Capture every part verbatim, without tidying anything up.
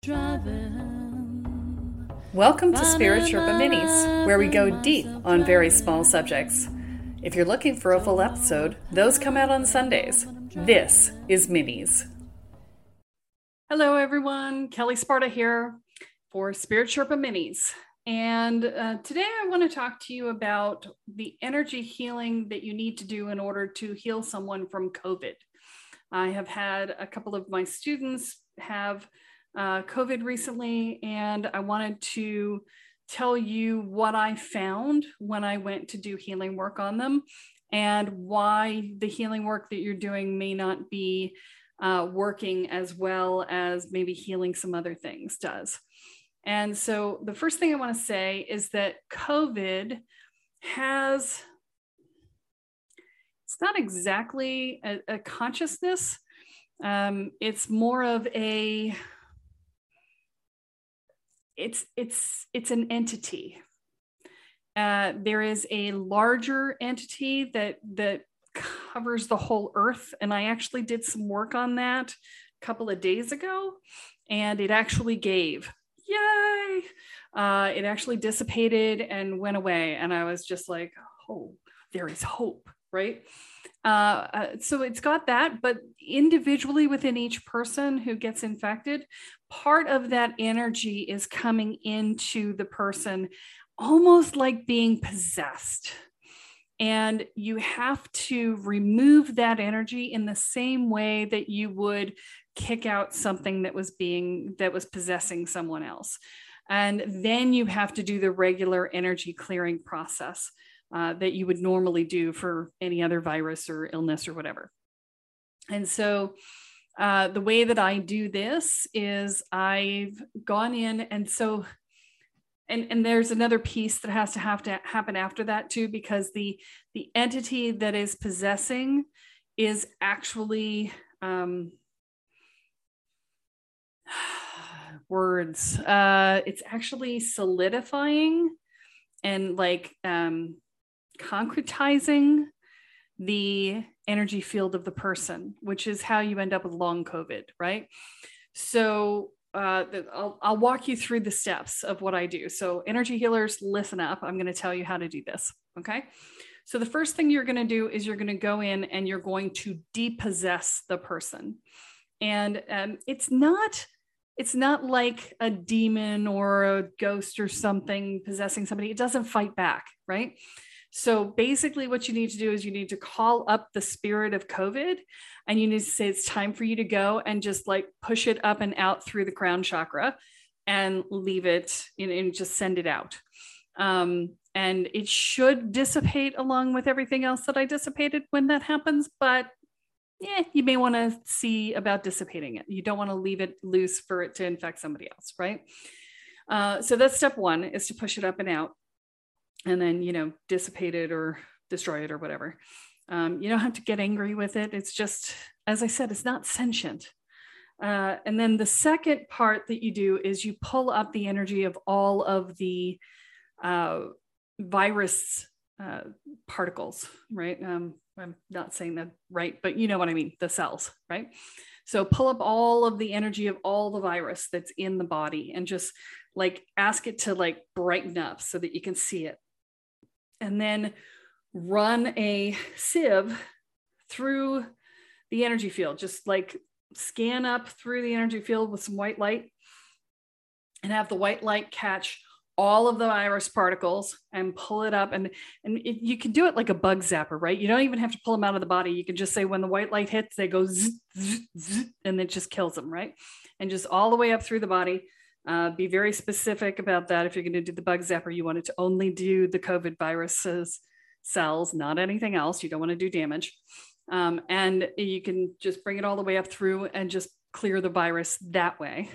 driving. Welcome to Spirit Sherpa Minis, where we go deep on very small subjects. If you're looking for a full episode, those come out on Sundays. This is Minis. Hello everyone, Kelly Sparta here for Spirit Sherpa Minis. And uh, today I want to talk to you about the energy healing that you need to do in order to heal someone from COVID. I have had a couple of my students have uh, COVID recently, and I wanted to tell you what I found when I went to do healing work on them and why the healing work that you're doing may not be uh, working as well as maybe healing some other things does. And so the first thing I want to say is that COVID has, it's not exactly a, a consciousness. Um, it's more of a, it's, it's, it's an entity. Uh, there is a larger entity that, that covers the whole earth. And I actually did some work on that a couple of days ago, and it actually gave. Yay! Uh, it actually dissipated and went away. And I was just like, oh, there is hope, right? Uh, uh, so it's got that, but individually within each person who gets infected, part of that energy is coming into the person almost like being possessed. And you have to remove that energy in the same way that you would kick out something that was being, that was possessing someone else. And then you have to do the regular energy clearing process uh, that you would normally do for any other virus or illness or whatever. And so uh, the way that I do this is I've gone in, and so And, and there's another piece that has to have to happen after that too, because the, the entity that is possessing is actually um, words. Uh, it's actually solidifying and like um, concretizing the energy field of the person, which is how you end up with long COVID, right? So Uh, I'll, I'll walk you through the steps of what I do. So energy healers, listen up. I'm going to tell you how to do this. Okay. So the first thing you're going to do is you're going to go in and you're going to depossess the person. And um, it's not, it's not like a demon or a ghost or something possessing somebody. It doesn't fight back. Right. So basically what you need to do is you need to call up the spirit of COVID, and you need to say it's time for you to go and just like push it up and out through the crown chakra and leave it, you know, and just send it out. Um, and it should dissipate along with everything else that I dissipated when that happens, but yeah, you may want to see about dissipating it. You don't want to leave it loose for it to infect somebody else, right? Uh, so that's step one, is to push it up and out. And then, you know, dissipate it or destroy it or whatever. Um, you don't have to get angry with it. It's just, as I said, it's not sentient. Uh, and then the second part that you do is you pull up the energy of all of the uh, virus uh, particles, right? Um, I'm not saying that right, but you know what I mean, the cells, right? So pull up all of the energy of all the virus that's in the body and just like ask it to like brighten up so that you can see it. And then run a sieve through the energy field, just like scan up through the energy field with some white light and have the white light catch all of the virus particles and pull it up. And, and it, you can do it like a bug zapper, right? You don't even have to pull them out of the body. You can just say when the white light hits, they go zzz, zzz, zzz, and it just kills them, right? And just all the way up through the body. Uh, be very specific about that. If you're going to do the bug zapper, you want it to only do the COVID viruses cells, not anything else. You don't want to do damage. Um, and you can just bring it all the way up through and just clear the virus that way.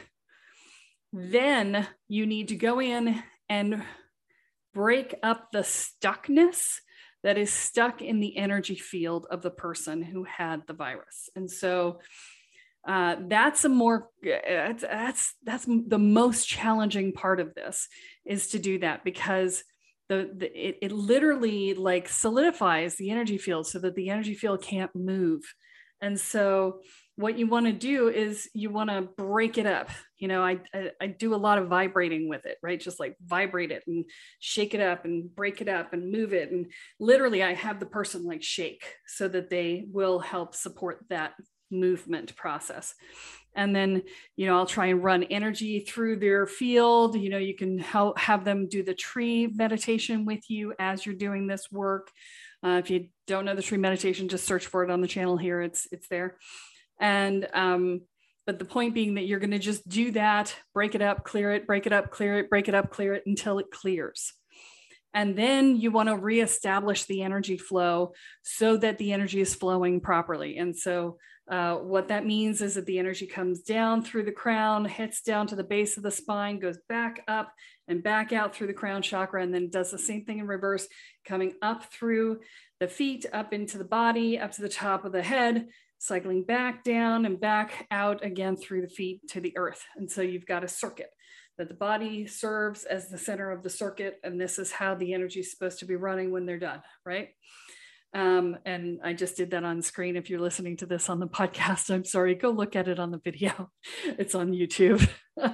Then you need to go in and break up the stuckness that is stuck in the energy field of the person who had the virus. And so Uh, that's a more, that's, that's, that's the most challenging part of this, is to do that, because the, the it, it literally like solidifies the energy field so that the energy field can't move. And so what you want to do is you want to break it up. You know, I, I, I do a lot of vibrating with it, right? Just like vibrate it and shake it up and break it up and move it. And literally I have the person like shake so that they will help support that movement process. And then, you know, I'll try and run energy through their field. You know, you can help have them do the tree meditation with you as you're doing this work. Uh, if you don't know the tree meditation, just search for it on the channel here. It's, it's there. And, um, but the point being that you're going to just do that, break it up, clear it, break it up, clear it, break it up, clear it until it clears. And then you want to reestablish the energy flow so that the energy is flowing properly. And so uh, what that means is that the energy comes down through the crown, hits down to the base of the spine, goes back up and back out through the crown chakra, and then does the same thing in reverse, coming up through the feet, up into the body, up to the top of the head, cycling back down and back out again through the feet to the earth. And so you've got a circuit that the body serves as the center of the circuit. And this is how the energy is supposed to be running when they're done, right? Um, and I just did that on screen. If you're listening to this on the podcast, I'm sorry, go look at it on the video. It's on YouTube.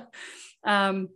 um,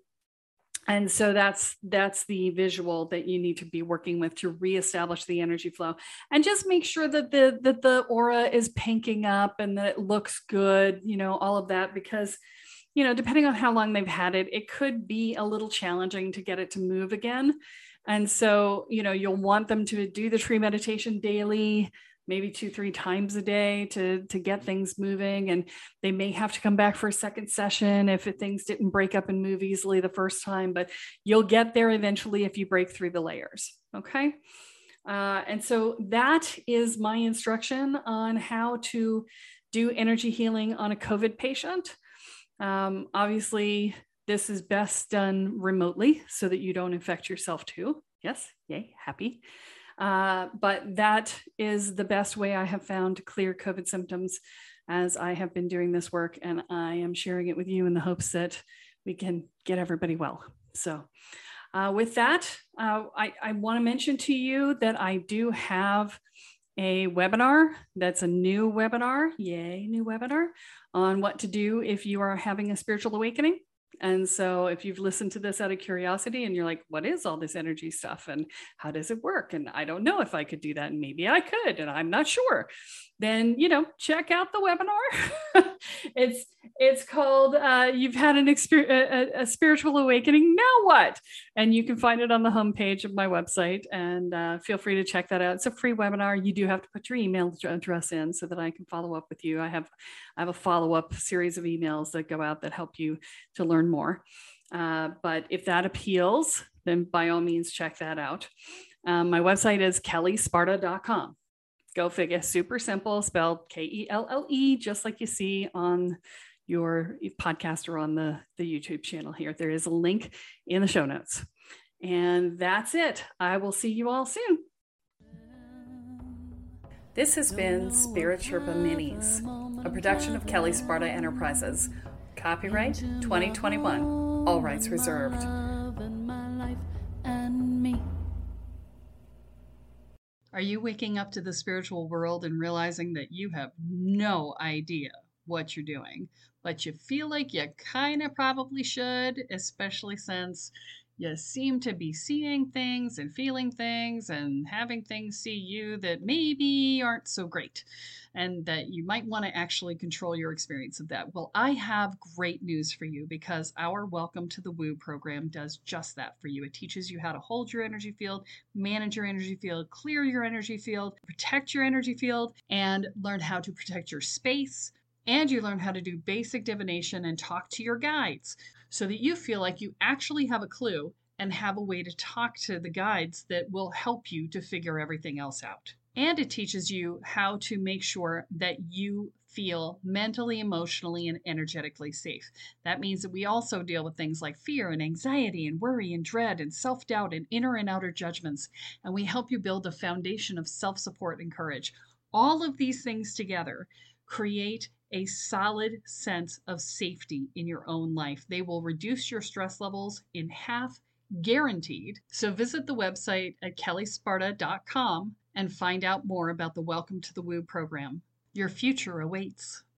And so that's that's the visual that you need to be working with to reestablish the energy flow, and just make sure that the that the aura is pinking up and that it looks good, you know, all of that, because, you know, depending on how long they've had it, it could be a little challenging to get it to move again. And so, you know, you'll want them to do the tree meditation daily, maybe two, three times a day to, to get things moving. And they may have to come back for a second session if it, things didn't break up and move easily the first time, but you'll get there eventually if you break through the layers, okay? Uh, and so that is my instruction on how to do energy healing on a COVID patient. Um, obviously, this is best done remotely so that you don't infect yourself too. Yes, yay, happy. Uh, but that is the best way I have found to clear COVID symptoms as I have been doing this work, and I am sharing it with you in the hopes that we can get everybody well. So uh, with that, uh, I, I want to mention to you that I do have a webinar that's a new webinar, yay, new webinar, on what to do if you are having a spiritual awakening. And so if you've listened to this out of curiosity and you're like, what is all this energy stuff and how does it work? And I don't know if I could do that. And maybe I could, and I'm not sure. Then, you know, check out the webinar. it's, it's called, uh, You've Had an Exper- a, a Spiritual Awakening, Now What? And you can find it on the homepage of my website, and uh, feel free to check that out. It's a free webinar. You do have to put your email address in so that I can follow up with you. I have, I have a follow-up series of emails that go out that help you to learn more. Uh, but if that appeals, then by all means, check that out. Um, my website is kelly sparta dot com. Go figure, super simple, spelled K E L L E, just like you see on your podcast or on the, the YouTube channel here. There is a link in the show notes. And that's it. I will see you all soon. This has been Spirit Sherpa Minis, a production of Kelly Sparta Enterprises. Copyright twenty twenty-one, all rights reserved. Are you waking up to the spiritual world and realizing that you have no idea what you're doing, but you feel like you kind of probably should, especially since you seem to be seeing things and feeling things and having things see you that maybe aren't so great, and that you might want to actually control your experience of that? Well, I have great news for you, because our Welcome to the Woo program does just that for you. It teaches you how to hold your energy field, manage your energy field, clear your energy field, protect your energy field, and learn how to protect your space. And you learn how to do basic divination and talk to your guides, so that you feel like you actually have a clue and have a way to talk to the guides that will help you to figure everything else out. And it teaches you how to make sure that you feel mentally, emotionally, and energetically safe. That means that we also deal with things like fear and anxiety and worry and dread and self-doubt and inner and outer judgments. And we help you build a foundation of self-support and courage. All of these things together create a solid sense of safety in your own life. They will reduce your stress levels in half, guaranteed. So visit the website at kelly sparta dot com and find out more about the Welcome to the Woo program. Your future awaits.